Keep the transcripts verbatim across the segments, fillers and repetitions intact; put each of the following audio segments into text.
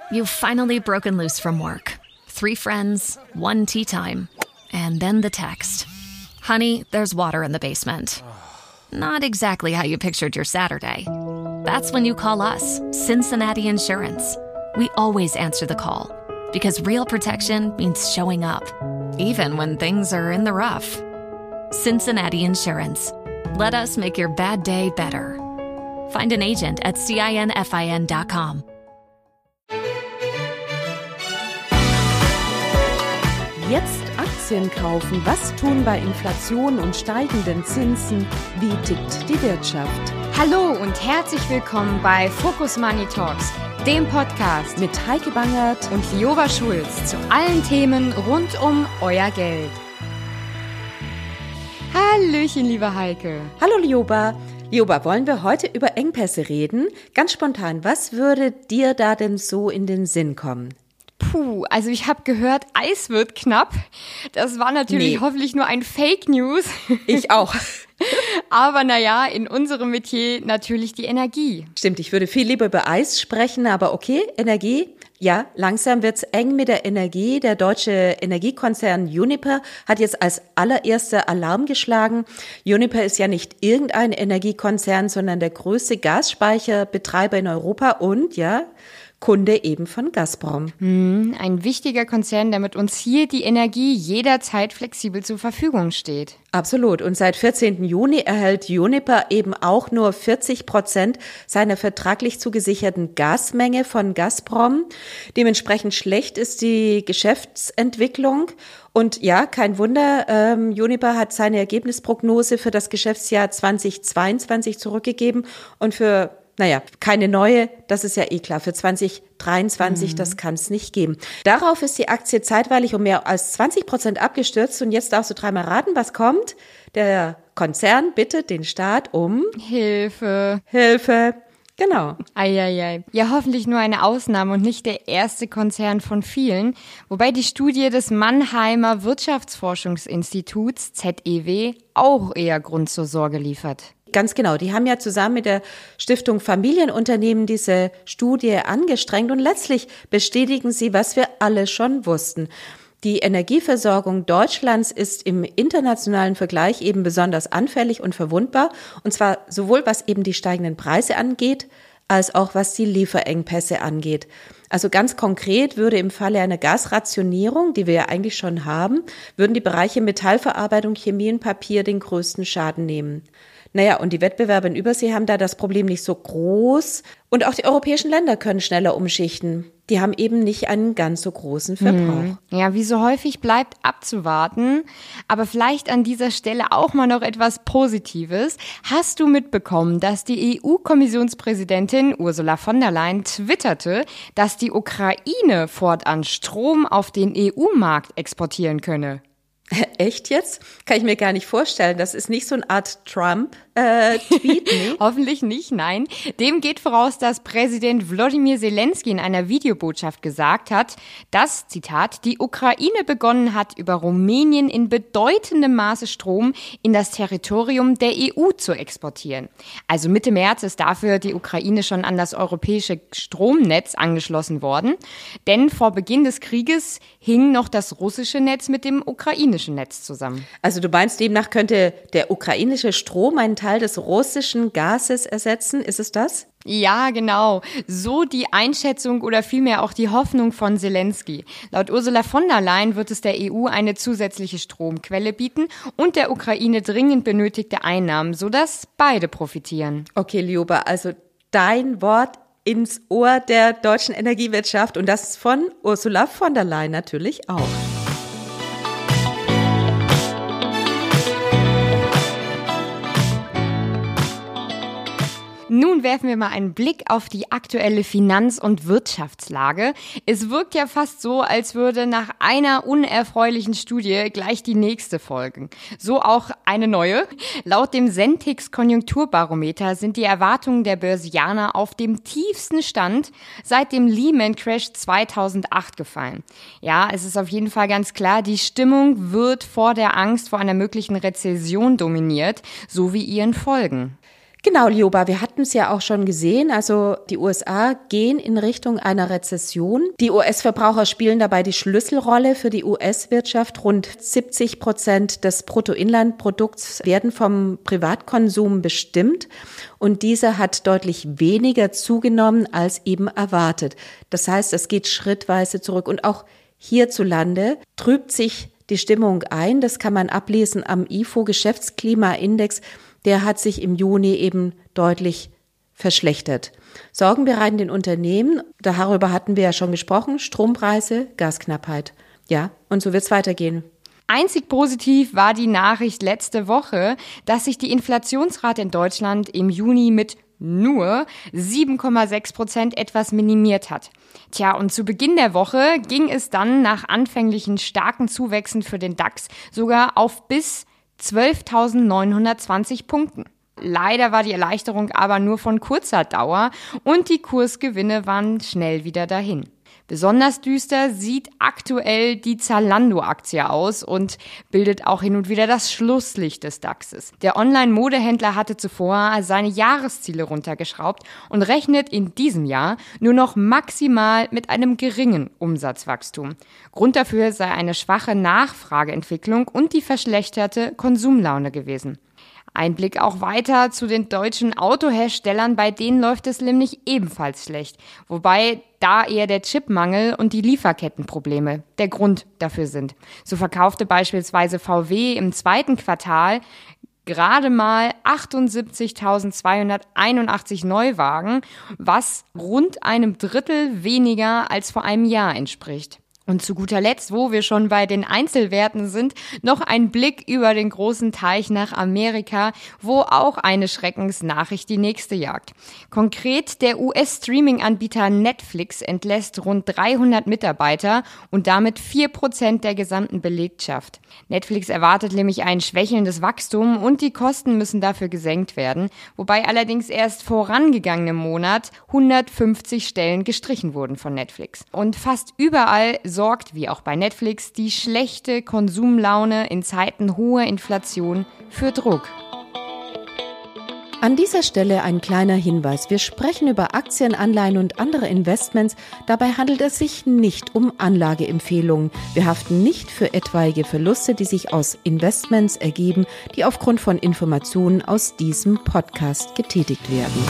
You've finally broken loose from work. Three friends, one tea time, and then the text. Honey, there's water in the basement. Not exactly how you pictured your Saturday. That's when you call us, Cincinnati Insurance. We always answer the call because real protection means showing up, even when things are in the rough. Cincinnati Insurance. Let us make your bad day better. Find an agent at cinfin dot com. Jetzt Aktien kaufen. Was tun bei Inflation und steigenden Zinsen? Wie tickt die Wirtschaft? Hallo und herzlich willkommen bei Focus Money Talks, dem Podcast Mit Heike Bangert und Lioba Schulz zu allen Themen rund um euer Geld. Hallöchen, liebe Heike. Hallo Lioba. Lioba, wollen wir heute über Engpässe reden? Ganz spontan, was würde dir da denn so in den Sinn kommen? Puh, also ich habe gehört, Eis wird knapp. Das war natürlich nee. hoffentlich nur ein Fake News. Ich auch. Aber naja, in unserem Metier natürlich die Energie. Stimmt, ich würde viel lieber über Eis sprechen, aber okay, Energie. Ja, langsam wird's eng mit der Energie. Der deutsche Energiekonzern Uniper hat jetzt als allererster Alarm geschlagen. Uniper ist ja nicht irgendein Energiekonzern, sondern der größte Gasspeicherbetreiber in Europa und, ja, Kunde eben von Gazprom. Hm, ein wichtiger Konzern, der mit uns hier die Energie jederzeit flexibel zur Verfügung steht. Absolut. Und seit vierzehnten Juni erhält Uniper eben auch nur vierzig Prozent seiner vertraglich zugesicherten Gasmenge von Gazprom. Dementsprechend schlecht ist die Geschäftsentwicklung. Und ja, kein Wunder, ähm, Uniper hat seine Ergebnisprognose für das Geschäftsjahr zweitausendzweiundzwanzig zurückgegeben und für Naja, keine neue, das ist ja eh klar. Für zwanzig dreiundzwanzig, mhm. das kann es nicht geben. Darauf ist die Aktie zeitweilig um mehr als zwanzig Prozent abgestürzt. Und jetzt darfst du dreimal raten, was kommt. Der Konzern bittet den Staat um Hilfe. Hilfe. Genau. Eieiei. Ja, hoffentlich nur eine Ausnahme und nicht der erste Konzern von vielen. Wobei die Studie des Mannheimer Wirtschaftsforschungsinstituts Z E W auch eher Grund zur Sorge liefert. Ganz genau. Die haben ja zusammen mit der Stiftung Familienunternehmen diese Studie angestrengt und letztlich bestätigen sie, was wir alle schon wussten. Die Energieversorgung Deutschlands ist im internationalen Vergleich eben besonders anfällig und verwundbar. Und zwar sowohl was eben die steigenden Preise angeht, als auch was die Lieferengpässe angeht. Also ganz konkret würde im Falle einer Gasrationierung, die wir ja eigentlich schon haben, würden die Bereiche Metallverarbeitung, Chemie und Papier den größten Schaden nehmen. Naja, und die Wettbewerber in Übersee haben da das Problem nicht so groß. Und auch die europäischen Länder können schneller umschichten. Die haben eben nicht einen ganz so großen Verbrauch. Ja, wie so häufig bleibt abzuwarten. Aber vielleicht an dieser Stelle auch mal noch etwas Positives. Hast du mitbekommen, dass die E U-Kommissionspräsidentin Ursula von der Leyen twitterte, dass die Ukraine fortan Strom auf den E U-Markt exportieren könne? Echt jetzt? Kann ich mir gar nicht vorstellen. Das ist nicht so eine Art Trump-Tweet. Äh, nee. Hoffentlich nicht, nein. Dem geht voraus, dass Präsident Wladimir Zelensky in einer Videobotschaft gesagt hat, dass, Zitat, die Ukraine begonnen hat, über Rumänien in bedeutendem Maße Strom in das Territorium der E U zu exportieren. Also Mitte März ist dafür die Ukraine schon an das europäische Stromnetz angeschlossen worden. Denn vor Beginn des Krieges hing noch das russische Netz mit dem ukrainischen Netz zusammen. Also du meinst, demnach könnte der ukrainische Strom einen Teil des russischen Gases ersetzen? Ist es das? Ja, genau. So die Einschätzung oder vielmehr auch die Hoffnung von Zelensky. Laut Ursula von der Leyen wird es der E U eine zusätzliche Stromquelle bieten und der Ukraine dringend benötigte Einnahmen, sodass beide profitieren. Okay, Lioba, also dein Wort ins Ohr der deutschen Energiewirtschaft und das von Ursula von der Leyen natürlich auch. Nun werfen wir mal einen Blick auf die aktuelle Finanz- und Wirtschaftslage. Es wirkt ja fast so, als würde nach einer unerfreulichen Studie gleich die nächste folgen. So auch eine neue. Laut dem Sentix Konjunkturbarometer sind die Erwartungen der Börsianer auf dem tiefsten Stand seit dem Lehman Crash zweitausendacht gefallen. Ja, es ist auf jeden Fall ganz klar, die Stimmung wird vor der Angst vor einer möglichen Rezession dominiert, so wie ihren Folgen. Genau, Lioba, wir hatten es ja auch schon gesehen, also die U S A gehen in Richtung einer Rezession. Die U S-Verbraucher spielen dabei die Schlüsselrolle für die U S-Wirtschaft. Rund siebzig Prozent des Bruttoinlandprodukts werden vom Privatkonsum bestimmt und dieser hat deutlich weniger zugenommen als eben erwartet. Das heißt, es geht schrittweise zurück und auch hierzulande trübt sich die Stimmung ein. Das kann man ablesen am I F O-Geschäftsklimaindex. Der hat sich im Juni eben deutlich verschlechtert. Sorgenbereitenden Unternehmen, darüber hatten wir ja schon gesprochen, Strompreise, Gasknappheit. Ja, und so wird es weitergehen. Einzig positiv war die Nachricht letzte Woche, dass sich die Inflationsrate in Deutschland im Juni mit nur sieben Komma sechs Prozent etwas minimiert hat. Tja, und zu Beginn der Woche ging es dann nach anfänglichen starken Zuwächsen für den DAX sogar auf bis zwölftausendneunhundertzwanzig Punkten. Leider war die Erleichterung aber nur von kurzer Dauer und die Kursgewinne waren schnell wieder dahin. Besonders düster sieht aktuell die Zalando-Aktie aus und bildet auch hin und wieder das Schlusslicht des DAXes. Der Online-Modehändler hatte zuvor seine Jahresziele runtergeschraubt und rechnet in diesem Jahr nur noch maximal mit einem geringen Umsatzwachstum. Grund dafür sei eine schwache Nachfrageentwicklung und die verschlechterte Konsumlaune gewesen. Ein Blick auch weiter zu den deutschen Autoherstellern, bei denen läuft es nämlich ebenfalls schlecht. Wobei da eher der Chipmangel und die Lieferkettenprobleme der Grund dafür sind. So verkaufte beispielsweise V W im zweiten Quartal gerade mal achtundsiebzigtausendzweihunderteinundachtzig Neuwagen, was rund einem Drittel weniger als vor einem Jahr entspricht. Und zu guter Letzt, wo wir schon bei den Einzelwerten sind, noch ein Blick über den großen Teich nach Amerika, wo auch eine Schreckensnachricht die nächste jagt. Konkret, der U S-Streaming-Anbieter Netflix entlässt rund dreihundert Mitarbeiter und damit vier Prozent der gesamten Belegschaft. Netflix erwartet nämlich ein schwächelndes Wachstum und die Kosten müssen dafür gesenkt werden, wobei allerdings erst vorangegangenen Monat hundertfünfzig Stellen gestrichen wurden von Netflix. Und fast überall sorgt, wie auch bei Netflix, die schlechte Konsumlaune in Zeiten hoher Inflation für Druck. An dieser Stelle ein kleiner Hinweis. Wir sprechen über Aktien, Anleihen und andere Investments. Dabei handelt es sich nicht um Anlageempfehlungen. Wir haften nicht für etwaige Verluste, die sich aus Investments ergeben, die aufgrund von Informationen aus diesem Podcast getätigt werden.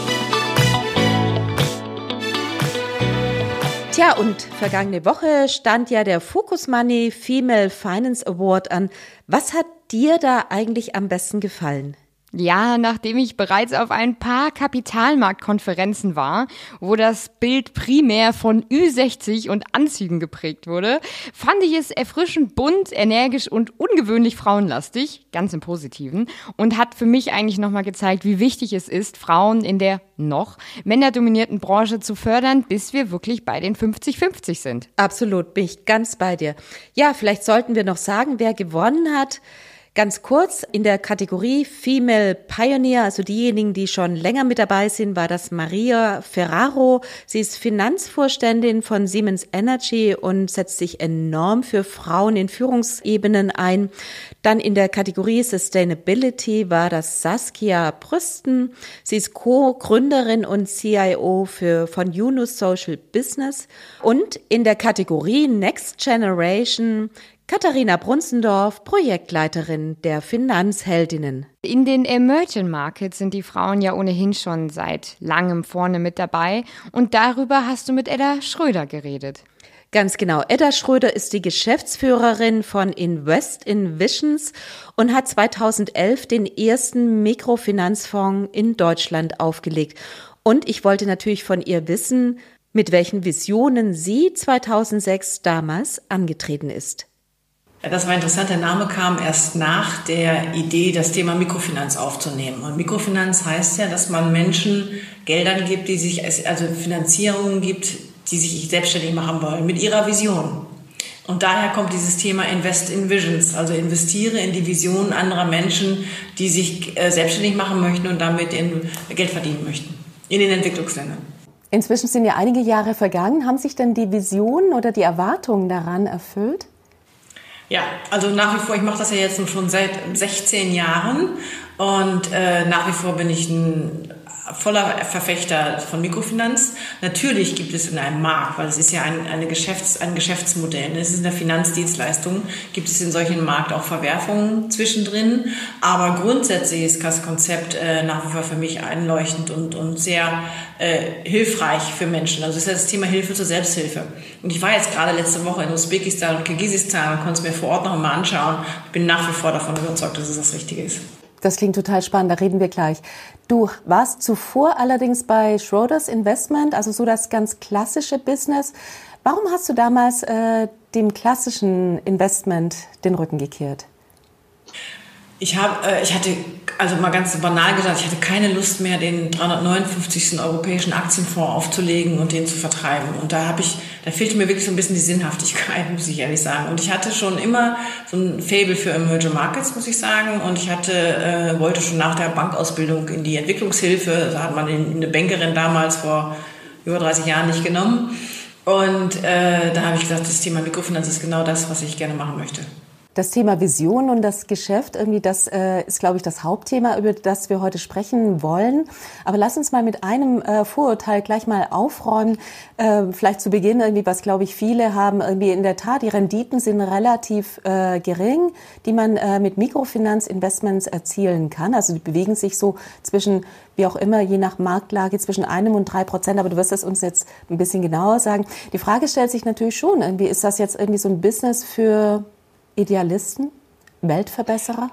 Tja, und vergangene Woche stand ja der Focus Money Female Finance Award an. Was hat dir da eigentlich am besten gefallen? Ja, nachdem ich bereits auf ein paar Kapitalmarktkonferenzen war, wo das Bild primär von Ü sechzig und Anzügen geprägt wurde, fand ich es erfrischend bunt, energisch und ungewöhnlich frauenlastig, ganz im Positiven, und hat für mich eigentlich nochmal gezeigt, wie wichtig es ist, Frauen in der noch männerdominierten Branche zu fördern, bis wir wirklich bei den fünfzig fünfzig sind. Absolut, bin ich ganz bei dir. Ja, vielleicht sollten wir noch sagen, wer gewonnen hat. Ganz kurz, in der Kategorie Female Pioneer, also diejenigen, die schon länger mit dabei sind, war das Maria Ferraro. Sie ist Finanzvorständin von Siemens Energy und setzt sich enorm für Frauen in Führungsebenen ein. Dann in der Kategorie Sustainability war das Saskia Brüsten. Sie ist Co-Gründerin und C I O für, von Yunus Social Business. Und in der Kategorie Next Generation Katharina Brunzendorf, Projektleiterin der Finanzheldinnen. In den Emerging Markets sind die Frauen ja ohnehin schon seit langem vorne mit dabei. Und darüber hast du mit Edda Schröder geredet. Ganz genau. Edda Schröder ist die Geschäftsführerin von Invest in Visions und hat zweitausendelf den ersten Mikrofinanzfonds in Deutschland aufgelegt. Und ich wollte natürlich von ihr wissen, mit welchen Visionen sie zweitausendsechs damals angetreten ist. Ja, das war interessant. Der Name kam erst nach der Idee, das Thema Mikrofinanz aufzunehmen. Und Mikrofinanz heißt ja, dass man Menschen Geldern gibt, die sich, also Finanzierungen gibt, die sich selbstständig machen wollen, mit ihrer Vision. Und daher kommt dieses Thema Invest in Visions, also investiere in die Visionen anderer Menschen, die sich äh, selbstständig machen möchten und damit in Geld verdienen möchten, in den Entwicklungsländern. Inzwischen sind ja einige Jahre vergangen. Haben sich denn die Visionen oder die Erwartungen daran erfüllt? Ja, also nach wie vor, ich mache das ja jetzt schon seit sechzehn Jahren Und äh, nach wie vor bin ich ein voller Verfechter von Mikrofinanz. Natürlich gibt es in einem Markt, weil es ist ja ein, eine Geschäfts-, ein Geschäftsmodell, es ist eine Finanzdienstleistung, gibt es in solchen Markt auch Verwerfungen zwischendrin. Aber grundsätzlich ist das Konzept äh, nach wie vor für mich einleuchtend und, und sehr äh, hilfreich für Menschen. Also es ist ja das Thema Hilfe zur Selbsthilfe. Und ich war jetzt gerade letzte Woche in Usbekistan und Kirgisistan und konnte es mir vor Ort noch einmal anschauen. Ich bin nach wie vor davon überzeugt, dass es das Richtige ist. Das klingt total spannend, da reden wir gleich. Du warst zuvor allerdings bei Schroders Investment, also so das ganz klassische Business. Warum hast du damals äh, dem klassischen Investment den Rücken gekehrt? Ich habe, äh, ich hatte, also mal ganz banal gesagt, ich hatte keine Lust mehr, den dreihundertneunundfünfzigsten europäischen Aktienfonds aufzulegen und den zu vertreiben. Und da habe ich, da fehlte mir wirklich so ein bisschen die Sinnhaftigkeit, muss ich ehrlich sagen. Und ich hatte schon immer so ein Faible für Emerging Markets, muss ich sagen. Und ich hatte, äh, wollte schon nach der Bankausbildung in die Entwicklungshilfe. Da hat man eine Bankerin damals vor über dreißig Jahren nicht genommen. Und äh, da habe ich gesagt, das Thema Mikrofinanz ist genau das, was ich gerne machen möchte. Das Thema Vision und das Geschäft, irgendwie das äh, ist, glaube ich, das Hauptthema, über das wir heute sprechen wollen. Aber lass uns mal mit einem äh, Vorurteil gleich mal aufräumen. Äh, vielleicht zu Beginn irgendwie, was, glaube ich, viele haben, irgendwie in der Tat, die Renditen sind relativ äh, gering, die man äh, mit Mikrofinanzinvestments erzielen kann. Also die bewegen sich so zwischen, wie auch immer, je nach Marktlage, zwischen einem und drei Prozent. Aber du wirst es uns jetzt ein bisschen genauer sagen. Die Frage stellt sich natürlich schon, irgendwie, ist das jetzt irgendwie so ein Business für Idealisten? Weltverbesserer?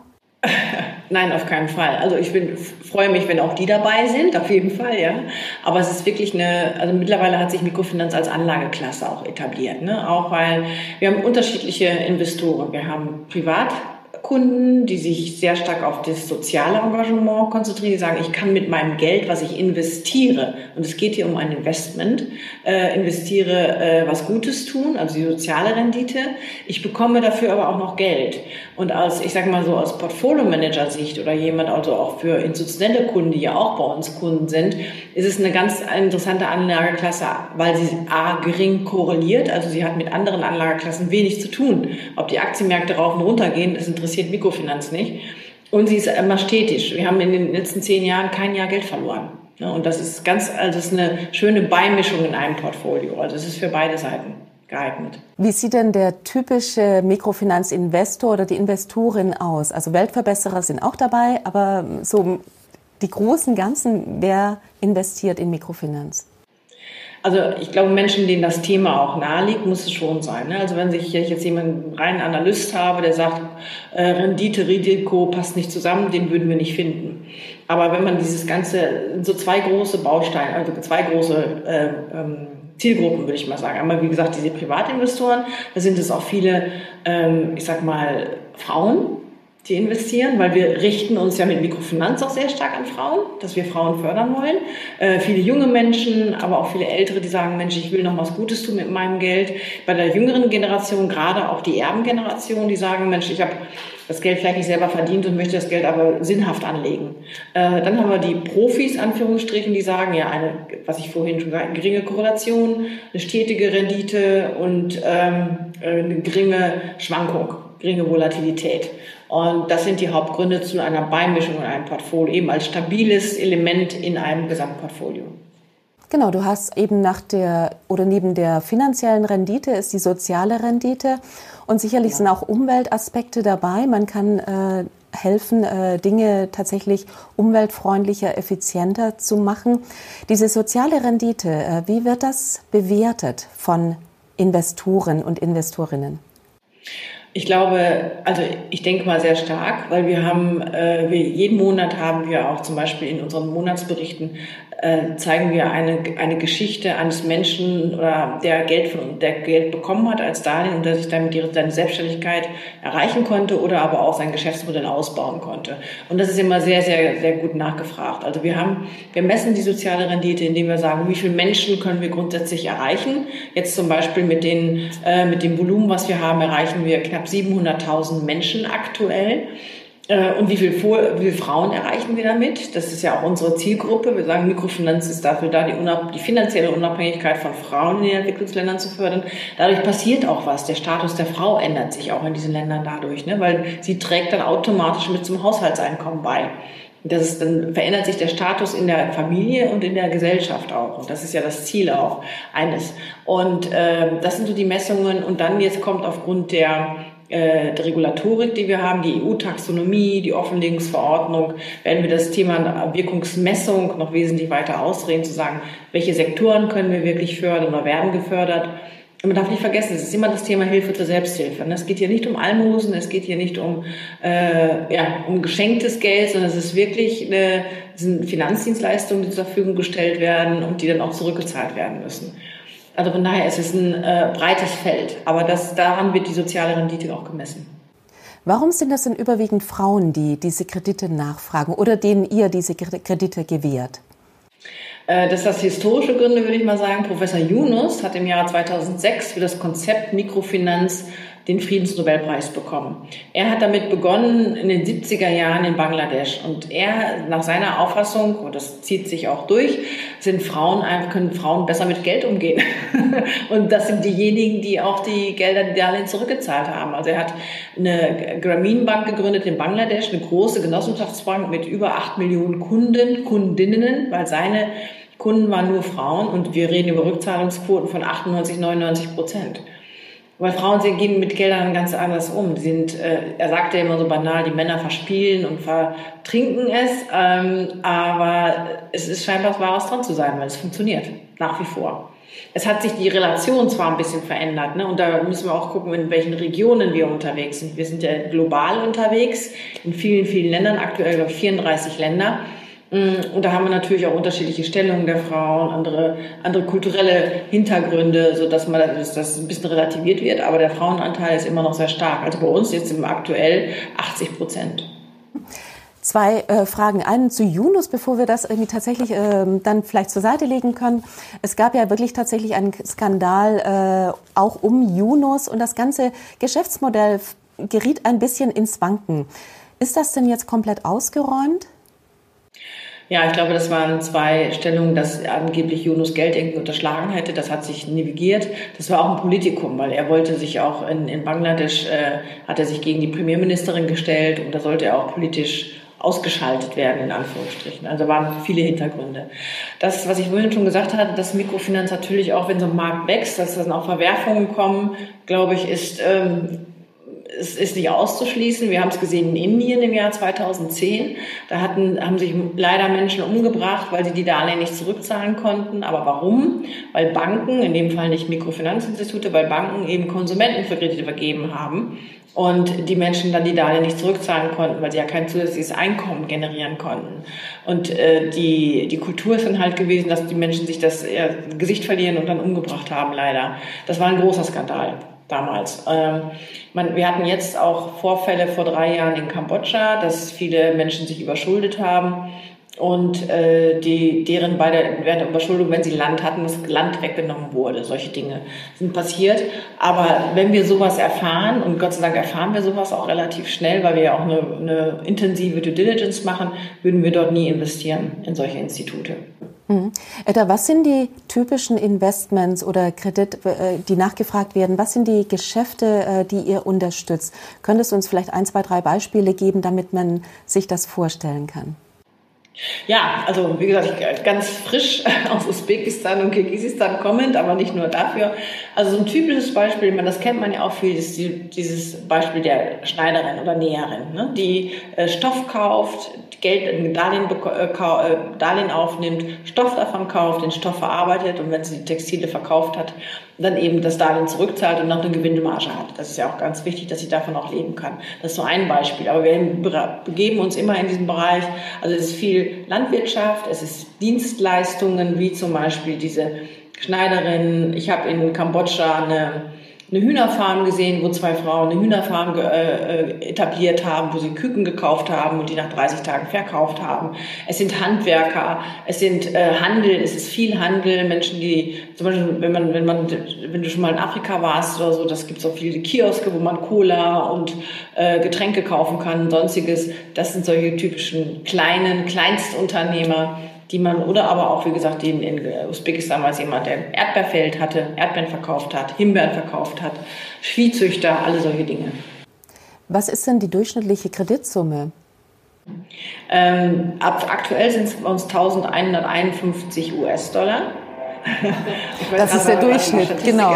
Nein, auf keinen Fall. Also ich bin, freue mich, wenn auch die dabei sind, auf jeden Fall, ja. Aber es ist wirklich eine, also mittlerweile hat sich Mikrofinanz als Anlageklasse auch etabliert, ne? Auch weil wir haben unterschiedliche Investoren. Wir haben Privatkunden, die sich sehr stark auf das soziale Engagement konzentrieren, die sagen, ich kann mit meinem Geld, was ich investiere, und es geht hier um ein Investment, äh, investiere äh, was Gutes tun, also die soziale Rendite. Ich bekomme dafür aber auch noch Geld. Und als, ich sage mal so, aus Portfolio-Manager-Sicht oder jemand, also auch für institutionelle Kunden, die ja auch bei uns Kunden sind, ist es eine ganz interessante Anlageklasse, weil sie a, gering korreliert, also sie hat mit anderen Anlageklassen wenig zu tun. Ob die Aktienmärkte rauf und runter gehen, das interessiert Mikrofinanz nicht. Und sie ist immer stetig. Wir haben in den letzten zehn Jahren kein Jahr Geld verloren. Und das ist ganz, also das ist eine schöne Beimischung in einem Portfolio. Also es ist für beide Seiten geeignet. Wie sieht denn der typische Mikrofinanzinvestor oder die Investorin aus? Also Weltverbesserer sind auch dabei, aber so die großen Ganzen, wer investiert in Mikrofinanz? Also ich glaube, Menschen, denen das Thema auch nahe liegt, muss es schon sein. Ne? Also wenn ich jetzt jemanden reinen Analyst habe, der sagt, äh, Rendite, Risiko passt nicht zusammen, den würden wir nicht finden. Aber wenn man dieses Ganze, so zwei große Bausteine, also zwei große äh, ähm, Zielgruppen, würde ich mal sagen. Einmal, wie gesagt, diese Privatinvestoren, da sind es auch viele, ähm, ich sag mal, Frauen, die investieren, weil wir richten uns ja mit Mikrofinanz auch sehr stark an Frauen, dass wir Frauen fördern wollen. Äh, viele junge Menschen, aber auch viele Ältere, die sagen, Mensch, ich will noch was Gutes tun mit meinem Geld. Bei der jüngeren Generation, gerade auch die Erbengeneration, die sagen, Mensch, ich habe das Geld vielleicht nicht selber verdient und möchte das Geld aber sinnhaft anlegen. Äh, dann haben wir die Profis, Anführungsstrichen, die sagen, ja, eine, was ich vorhin schon gesagt habe, eine geringe Korrelation, eine stetige Rendite und ähm, eine geringe Schwankung, geringe Volatilität. Und das sind die Hauptgründe zu einer Beimischung in einem Portfolio, eben als stabiles Element in einem Gesamtportfolio. Genau, du hast eben nach der oder neben der finanziellen Rendite ist die soziale Rendite und sicherlich ja. sind auch Umweltaspekte dabei. Man kann äh, helfen, äh, Dinge tatsächlich umweltfreundlicher, effizienter zu machen. Diese soziale Rendite, äh, wie wird das bewertet von Investoren und Investorinnen? Ich glaube, also ich denke mal sehr stark, weil wir haben, äh, wir, jeden Monat haben wir auch zum Beispiel in unseren Monatsberichten äh, zeigen wir eine eine Geschichte eines Menschen oder der Geld von der Geld bekommen hat als Darlehen und der sich damit ihre, seine Selbstständigkeit erreichen konnte oder aber auch sein Geschäftsmodell ausbauen konnte. Und das ist immer sehr sehr sehr gut nachgefragt. Also wir haben wir messen die soziale Rendite, indem wir sagen, wie viele Menschen können wir grundsätzlich erreichen. Jetzt zum Beispiel mit den äh, mit dem Volumen, was wir haben, erreichen wir knapp siebenhunderttausend Menschen aktuell. Und wie viel, wie viele Frauen erreichen wir damit? Das ist ja auch unsere Zielgruppe. Wir sagen, Mikrofinanz ist dafür da, die, die finanzielle Unabhängigkeit von Frauen in den Entwicklungsländern zu fördern. Dadurch passiert auch was. Der Status der Frau ändert sich auch in diesen Ländern dadurch, ne? Weil sie trägt dann automatisch mit zum Haushaltseinkommen bei. Das ist, dann verändert sich der Status in der Familie und in der Gesellschaft auch. Und das ist ja das Ziel auch eines. Und äh, das sind so die Messungen. Und dann jetzt kommt aufgrund der Äh, der Regulatorik, die wir haben, die E U-Taxonomie, die Offenlegungsverordnung, werden wir das Thema Wirkungsmessung noch wesentlich weiter ausdrehen, zu sagen, welche Sektoren können wir wirklich fördern oder werden gefördert. Und man darf nicht vergessen, es ist immer das Thema Hilfe zur Selbsthilfe. Es geht hier nicht um Almosen, es geht hier nicht um, äh, ja, um geschenktes Geld, sondern es ist wirklich eine, es sind Finanzdienstleistungen, die zur Verfügung gestellt werden und die dann auch zurückgezahlt werden müssen. Also von daher ist es ein äh, breites Feld, aber das, daran wird die soziale Rendite auch gemessen. Warum sind das denn überwiegend Frauen, die diese Kredite nachfragen oder denen ihr diese Kredite gewährt? Äh, das hat historische Gründe, würde ich mal sagen. Professor Yunus hat im Jahr zweitausendsechs für das Konzept Mikrofinanz den Friedensnobelpreis bekommen. Er hat damit begonnen in den siebziger Jahren in Bangladesch. Und er, nach seiner Auffassung, und das zieht sich auch durch, sind Frauen, können Frauen besser mit Geld umgehen. Und das sind diejenigen, die auch die Gelder, die Darlehen zurückgezahlt haben. Also er hat eine Grameen Bank gegründet in Bangladesch, eine große Genossenschaftsbank mit über acht Millionen Kunden, Kundinnen, weil seine Kunden waren nur Frauen. Und wir reden über Rückzahlungsquoten von achtundneunzig, neunundneunzig Prozent. Weil Frauen sie gehen mit Geldern ganz anders um. Die sind, äh, er sagte immer so banal, die Männer verspielen und vertrinken es, ähm, aber es ist scheinbar was Wahres dran zu sein, weil es funktioniert, nach wie vor. Es hat sich die Relation zwar ein bisschen verändert, ne? Und da müssen wir auch gucken, in welchen Regionen wir unterwegs sind. Wir sind ja global unterwegs, in vielen, vielen Ländern, aktuell glaube ich vierunddreißig Länder. Und da haben wir natürlich auch unterschiedliche Stellungen der Frauen, andere, andere kulturelle Hintergründe, so dass man das, das ein bisschen relativiert wird. Aber der Frauenanteil ist immer noch sehr stark. Also bei uns jetzt im aktuell achtzig Prozent. Zwei äh, Fragen. Einen zu Yunus, bevor wir das irgendwie tatsächlich äh, dann vielleicht zur Seite legen können. Es gab ja wirklich tatsächlich einen Skandal äh, auch um Yunus und das ganze Geschäftsmodell geriet ein bisschen ins Wanken. Ist das denn jetzt komplett ausgeräumt? Ja, ich glaube, das waren zwei Stellungen, dass angeblich Yunus Geld irgendwie unterschlagen hätte. Das hat sich negiert. Das war auch ein Politikum, weil er wollte sich auch in, in Bangladesch, äh, hat er sich gegen die Premierministerin gestellt und da sollte er auch politisch ausgeschaltet werden, in Anführungsstrichen. Also waren viele Hintergründe. Das, was ich vorhin schon gesagt hatte, dass Mikrofinanz natürlich auch, wenn so ein Markt wächst, dass dann auch Verwerfungen kommen, glaube ich, ist... Ähm, Es ist nicht auszuschließen. Wir haben es gesehen in Indien im Jahr zweitausendzehn. Da hatten, haben sich leider Menschen umgebracht, weil sie die Darlehen nicht zurückzahlen konnten. Aber warum? Weil Banken, in dem Fall nicht Mikrofinanzinstitute, weil Banken eben Konsumenten für Kredite vergeben haben und die Menschen dann die Darlehen nicht zurückzahlen konnten, weil sie ja kein zusätzliches Einkommen generieren konnten. Und äh, die, die Kultur ist dann halt gewesen, dass die Menschen sich das äh, Gesicht verlieren und dann umgebracht haben, leider. Das war ein großer Skandal damals. Ähm, man, wir hatten jetzt auch Vorfälle vor drei Jahren in Kambodscha, dass viele Menschen sich überschuldet haben und äh, die, deren bei der, während der Überschuldung, wenn sie Land hatten, das Land weggenommen wurde. Solche Dinge sind passiert. Aber wenn wir sowas erfahren, und Gott sei Dank erfahren wir sowas auch relativ schnell, weil wir ja auch eine, eine intensive Due Diligence machen, würden wir dort nie investieren in solche Institute. Mhm. Edda, was sind die typischen Investments oder Kredite, die nachgefragt werden? Was sind die Geschäfte, die ihr unterstützt? Könntest du uns vielleicht ein, zwei, drei Beispiele geben, damit man sich das vorstellen kann? Ja, also wie gesagt, ich ganz frisch aus Usbekistan und Kirgisistan kommend, aber nicht nur dafür. Also so ein typisches Beispiel, das kennt man ja auch viel, ist dieses Beispiel der Schneiderin oder Näherin, ne, die Stoff kauft, Geld, Darlehen, Darlehen aufnimmt, Stoff davon kauft, den Stoff verarbeitet und wenn sie die Textile verkauft hat, dann eben das Darlehen zurückzahlt und noch eine Gewinnmarge hat. Das ist ja auch ganz wichtig, dass sie davon auch leben kann. Das ist so ein Beispiel. Aber wir begeben uns immer in diesem Bereich. Also es ist viel Landwirtschaft, es ist Dienstleistungen, wie zum Beispiel diese Schneiderin. Ich habe in Kambodscha eine, eine Hühnerfarm gesehen, wo zwei Frauen eine Hühnerfarm äh, etabliert haben, wo sie Küken gekauft haben und die nach dreißig Tagen verkauft haben. Es sind Handwerker, es sind äh, Handel, es ist viel Handel, Menschen, die zum Beispiel, wenn man, wenn man, wenn du schon mal in Afrika warst oder so, das gibt es auch viele Kioske, wo man Cola und äh, Getränke kaufen kann und sonstiges. Das sind solche typischen kleinen Kleinstunternehmer, die man, oder aber auch, wie gesagt, in, in Usbekistan war es jemand, der ein Erdbeerfeld hatte, Erdbeeren verkauft hat, Himbeeren verkauft hat, Viehzüchter, alle solche Dinge. Was ist denn die durchschnittliche Kreditsumme? Ähm, ab, aktuell sind es bei uns eintausendeinhunderteinundfünfzig US-Dollar. Das ist der Durchschnitt, genau.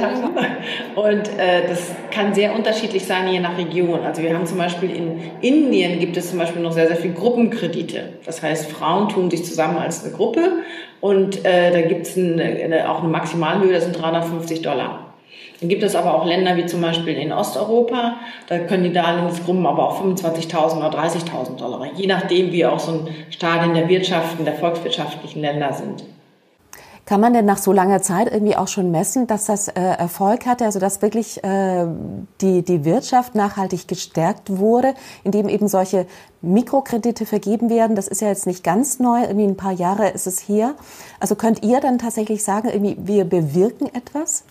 Und äh, das kann sehr unterschiedlich sein, je nach Region. Also wir haben zum Beispiel in Indien gibt es zum Beispiel noch sehr, sehr viele Gruppenkredite. Das heißt, Frauen tun sich zusammen als eine Gruppe und äh, da gibt es eine, eine, auch eine Maximalhöhe, das sind dreihundertfünfzig Dollar. Dann gibt es aber auch Länder wie zum Beispiel in Osteuropa, da können die Darlehensgruppen aber auch fünfundzwanzigtausend oder dreißigtausend Dollar, je nachdem, wie auch so ein Stadien der Wirtschaften, der volkswirtschaftlichen Länder sind. Kann man denn nach so langer Zeit irgendwie auch schon messen, dass das äh, Erfolg hatte, also dass wirklich äh, die, die Wirtschaft nachhaltig gestärkt wurde, indem eben solche Mikrokredite vergeben werden? Das ist ja jetzt nicht ganz neu, irgendwie ein paar Jahre ist es hier. Also könnt ihr dann tatsächlich sagen, irgendwie wir bewirken etwas?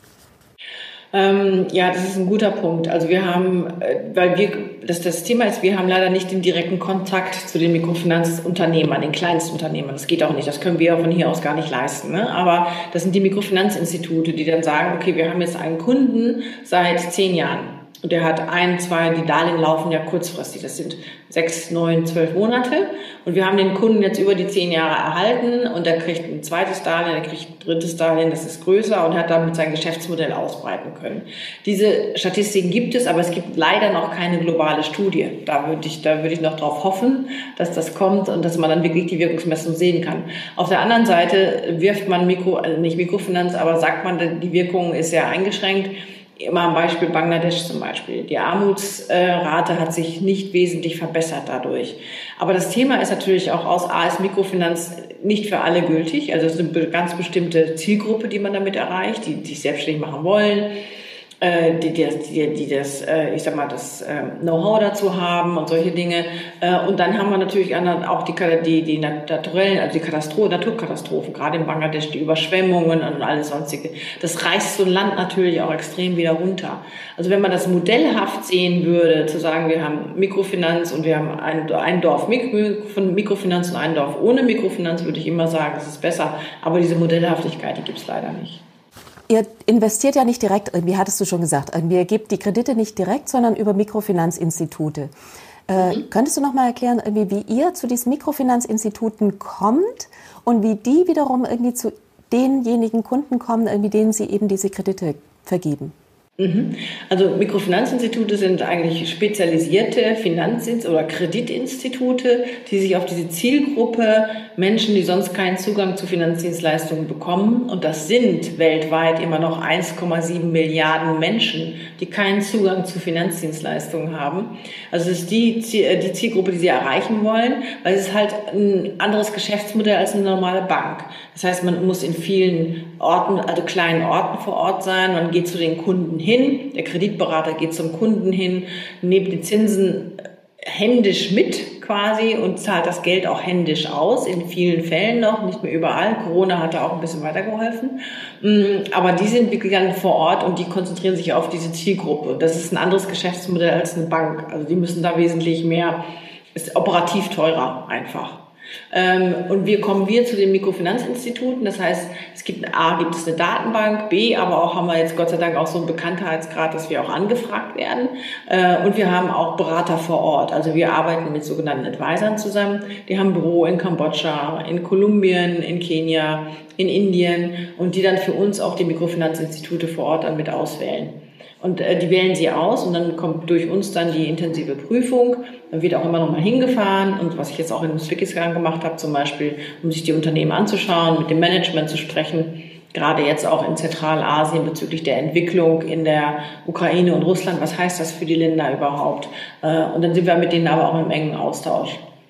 Ähm, ja, das ist ein guter Punkt. Also wir haben, äh, weil wir, das, das Thema ist, wir haben leider nicht den direkten Kontakt zu den Mikrofinanzunternehmern, den Kleinstunternehmern. Das geht auch nicht. Das können wir von hier aus gar nicht leisten. Ne? Aber das sind die Mikrofinanzinstitute, die dann sagen, okay, wir haben jetzt einen Kunden seit zehn Jahren. Und der hat ein, zwei, die Darlehen laufen ja kurzfristig. Das sind sechs, neun, zwölf Monate. Und wir haben den Kunden jetzt über die zehn Jahre erhalten und er kriegt ein zweites Darlehen, er kriegt ein drittes Darlehen, das ist größer und hat damit sein Geschäftsmodell ausbreiten können. Diese Statistiken gibt es, aber es gibt leider noch keine globale Studie. Da würde ich, da würde ich noch drauf hoffen, dass das kommt und dass man dann wirklich die Wirkungsmessung sehen kann. Auf der anderen Seite wirft man Mikro, also nicht Mikrofinanz, aber sagt man, die Wirkung ist sehr eingeschränkt. Immer am Beispiel Bangladesch zum Beispiel. Die Armutsrate hat sich nicht wesentlich verbessert dadurch. Aber das Thema ist natürlich auch aus A ist Mikrofinanz nicht für alle gültig. Also es ist eine ganz bestimmte Zielgruppe, die man damit erreicht, die sich selbstständig machen wollen, die, die, die, die das, ich sag mal, das Know-how dazu haben und solche Dinge. Und dann haben wir natürlich auch die, die, die naturellen, also die Katastrophen, Naturkatastrophen, gerade in Bangladesch, die Überschwemmungen und alles sonstige. Das reißt so ein Land natürlich auch extrem wieder runter. Also wenn man das modellhaft sehen würde, zu sagen, wir haben Mikrofinanz und wir haben ein, ein Dorf von Mikrofinanz und ein Dorf ohne Mikrofinanz, würde ich immer sagen, das ist besser. Aber diese Modellhaftigkeit, die gibt es leider nicht. Ihr investiert ja nicht direkt, irgendwie hattest du schon gesagt, ihr gebt die Kredite nicht direkt, sondern über Mikrofinanzinstitute. Äh, mhm. Könntest du noch mal erklären, irgendwie, wie ihr zu diesen Mikrofinanzinstituten kommt und wie die wiederum irgendwie zu denjenigen Kunden kommen, irgendwie denen sie eben diese Kredite vergeben? Also Mikrofinanzinstitute sind eigentlich spezialisierte Finanzinst- oder Kreditinstitute, die sich auf diese Zielgruppe Menschen, die sonst keinen Zugang zu Finanzdienstleistungen bekommen, und das sind weltweit immer noch eins Komma sieben Milliarden Menschen, die keinen Zugang zu Finanzdienstleistungen haben. Also es ist die, die Zielgruppe, die sie erreichen wollen, weil es ist halt ein anderes Geschäftsmodell als eine normale Bank. Das heißt, man muss in vielen Orten, also kleinen Orten vor Ort sein, man geht zu den Kunden hin, der Kreditberater geht zum Kunden hin, nimmt die Zinsen händisch mit quasi und zahlt das Geld auch händisch aus, in vielen Fällen noch, nicht mehr überall. Corona hat da auch ein bisschen weitergeholfen. Aber die sind wirklich dann vor Ort und die konzentrieren sich auf diese Zielgruppe. Das ist ein anderes Geschäftsmodell als eine Bank. Also die müssen da wesentlich mehr, ist operativ teurer einfach. Ähm, und wir kommen wir zu den Mikrofinanzinstituten. Das heißt, es gibt A, gibt es eine Datenbank, B, aber auch haben wir jetzt Gott sei Dank auch so einen Bekanntheitsgrad, dass wir auch angefragt werden. Äh, und wir haben auch Berater vor Ort. Also wir arbeiten mit sogenannten Advisern zusammen. Die haben ein Büro in Kambodscha, in Kolumbien, in Kenia, in Indien und die dann für uns auch die Mikrofinanzinstitute vor Ort dann mit auswählen. Und äh, die wählen sie aus und dann kommt durch uns dann die intensive Prüfung. Dann wird auch immer noch mal hingefahren und was ich jetzt auch in Usbekistan gemacht habe, zum Beispiel, um sich die Unternehmen anzuschauen, mit dem Management zu sprechen, gerade jetzt auch in Zentralasien bezüglich der Entwicklung in der Ukraine und Russland. Was heißt das für die Länder überhaupt? Äh, und dann sind wir mit denen aber auch im engen Austausch.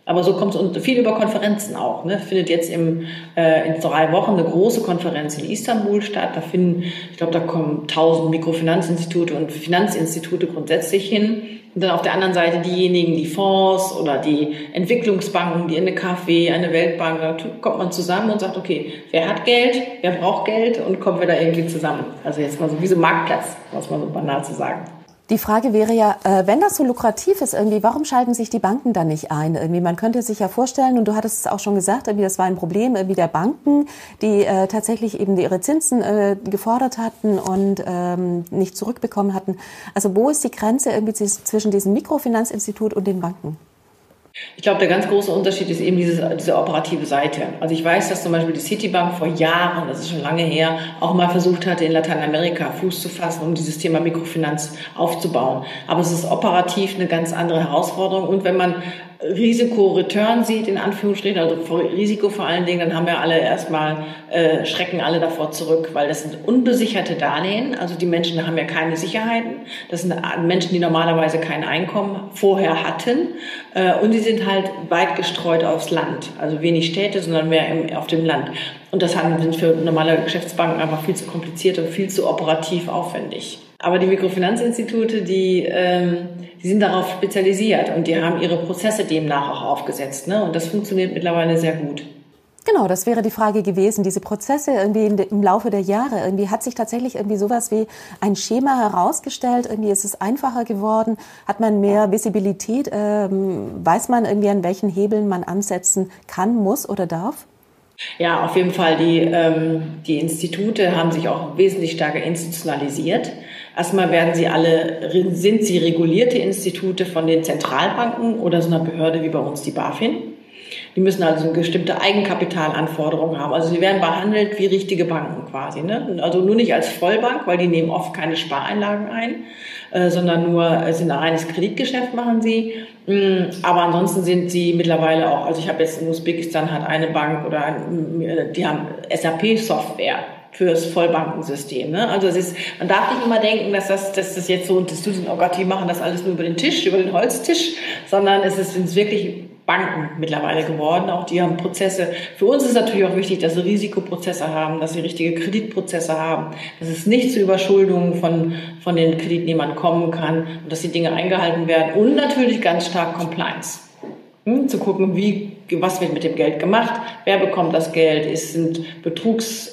Aber so kommt es viel über Konferenzen auch. Ne? Findet jetzt im, äh, in drei Wochen eine große Konferenz in Istanbul statt. Da finden, ich glaube, da kommen tausend Mikrofinanzinstitute und Finanzinstitute grundsätzlich hin. Und dann auf der anderen Seite diejenigen, die Fonds oder die Entwicklungsbanken, die in eine K fW, eine Weltbank, da kommt man zusammen und sagt, okay, wer hat Geld, wer braucht Geld und kommen wir da irgendwie zusammen. Also jetzt mal so wie so ein Marktplatz, muss man so banal zu sagen. Die Frage wäre ja, äh, wenn das so lukrativ ist irgendwie, warum schalten sich die Banken dann nicht ein? Irgendwie, man könnte sich ja vorstellen, und du hattest es auch schon gesagt, irgendwie, das war ein Problem irgendwie der Banken, die äh, tatsächlich eben ihre Zinsen äh, gefordert hatten und ähm, nicht zurückbekommen hatten. Also wo ist die Grenze irgendwie zwischen diesem Mikrofinanzinstitut und den Banken? Ich glaube, der ganz große Unterschied ist eben diese, diese operative Seite. Also ich weiß, dass zum Beispiel die Citibank vor Jahren, das ist schon lange her, auch mal versucht hatte, in Lateinamerika Fuß zu fassen, um dieses Thema Mikrofinanz aufzubauen. Aber es ist operativ eine ganz andere Herausforderung. Und wenn man Risiko-Return sieht, in Anführungsstrichen, also Risiko vor allen Dingen, dann haben wir alle erstmal, äh, schrecken alle davor zurück, weil das sind unbesicherte Darlehen, also die Menschen haben ja keine Sicherheiten, das sind Menschen, die normalerweise kein Einkommen vorher hatten, äh, und die sind halt weit gestreut aufs Land, also wenig Städte, sondern mehr im, auf dem Land. Und das sind für normale Geschäftsbanken einfach viel zu kompliziert und viel zu operativ aufwendig. Aber die Mikrofinanzinstitute, die, ähm, die sind darauf spezialisiert und die haben ihre Prozesse demnach auch aufgesetzt, ne? Und das funktioniert mittlerweile sehr gut. Genau, das wäre die Frage gewesen. Diese Prozesse irgendwie im Laufe der Jahre, irgendwie hat sich tatsächlich irgendwie sowas wie ein Schema herausgestellt. Irgendwie ist es einfacher geworden, hat man mehr Visibilität, ähm, weiß man irgendwie, an welchen Hebeln man ansetzen kann, muss oder darf? Ja, auf jeden Fall. Die, ähm, die Institute haben sich auch wesentlich stärker institutionalisiert. Erstmal werden sie alle, sind sie regulierte Institute von den Zentralbanken oder so einer Behörde wie bei uns die BaFin. Die müssen also eine bestimmte Eigenkapitalanforderungen haben. Also sie werden behandelt wie richtige Banken quasi, ne? Also nur nicht als Vollbank, weil die nehmen oft keine Spareinlagen ein, äh, sondern nur, es sind ein reines Kreditgeschäft machen sie. Aber ansonsten sind sie mittlerweile auch, also ich habe jetzt in Usbekistan hat eine Bank oder ein, die haben S A P-Software fürs Vollbankensystem. Ne? Also es ist, man darf nicht immer denken, dass das, dass das jetzt so, und das tun, oh Gott, die machen das alles nur über den Tisch, über den Holztisch, sondern es ist, sind wirklich Banken mittlerweile geworden. Auch die haben Prozesse. Für uns ist natürlich auch wichtig, dass sie Risikoprozesse haben, dass sie richtige Kreditprozesse haben, dass es nicht zu Überschuldungen von, von den Kreditnehmern kommen kann und dass die Dinge eingehalten werden und natürlich ganz stark Compliance. Hm, zu gucken, wie, was wird mit dem Geld gemacht, wer bekommt das Geld, es sind Betrugs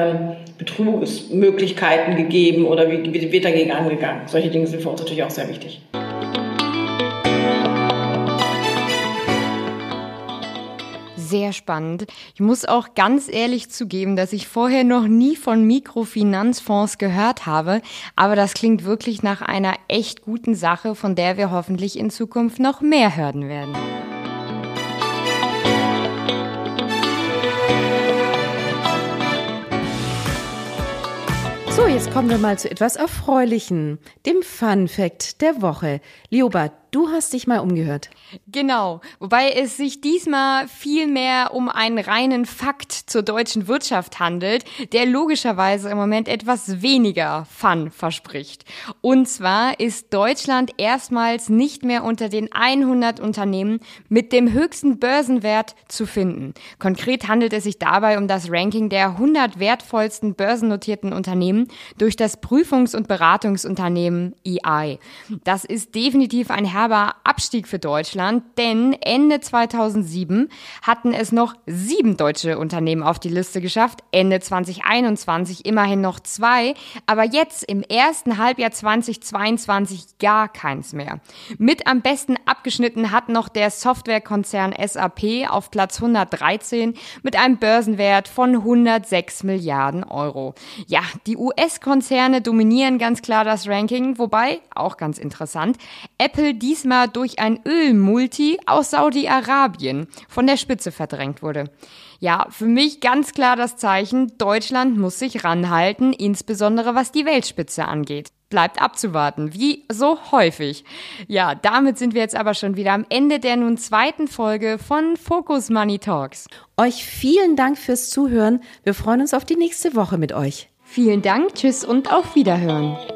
Betrugsmöglichkeiten gegeben oder wie wird dagegen angegangen. Solche Dinge sind für uns natürlich auch sehr wichtig. Sehr spannend. Ich muss auch ganz ehrlich zugeben, dass ich vorher noch nie von Mikrofinanzfonds gehört habe, aber das klingt wirklich nach einer echt guten Sache, von der wir hoffentlich in Zukunft noch mehr hören werden. So, jetzt kommen wir mal zu etwas Erfreulichem, dem Fun Fact der Woche. Lioba, du hast dich mal umgehört. Genau, wobei es sich diesmal viel mehr um einen reinen Fakt zur deutschen Wirtschaft handelt, der logischerweise im Moment etwas weniger Fun verspricht. Und zwar ist Deutschland erstmals nicht mehr unter den hundert Unternehmen mit dem höchsten Börsenwert zu finden. Konkret handelt es sich dabei um das Ranking der hundert wertvollsten börsennotierten Unternehmen durch das Prüfungs- und Beratungsunternehmen E Y. Das ist definitiv ein herber Abstieg für Deutschland, denn Ende zweitausendsieben hatten es noch sieben deutsche Unternehmen auf die Liste geschafft, Ende zweitausendeinundzwanzig immerhin noch zwei, aber jetzt im ersten Halbjahr zweitausendzweiundzwanzig gar keins mehr. Mit am besten abgeschnitten hat noch der Softwarekonzern S A P auf Platz hundertdreizehn mit einem Börsenwert von hundertsechs Milliarden Euro. Ja, die U S-Konzerne dominieren ganz klar das Ranking, wobei, auch ganz interessant, Apple diesmal durch ein Ölmulti aus Saudi-Arabien von der Spitze verdrängt wurde. Ja, für mich ganz klar das Zeichen, Deutschland muss sich ranhalten, insbesondere was die Weltspitze angeht. Bleibt abzuwarten, wie so häufig. Ja, damit sind wir jetzt aber schon wieder am Ende der nun zweiten Folge von Focus Money Talks. Euch vielen Dank fürs Zuhören. Wir freuen uns auf die nächste Woche mit euch. Vielen Dank, tschüss und auf Wiederhören.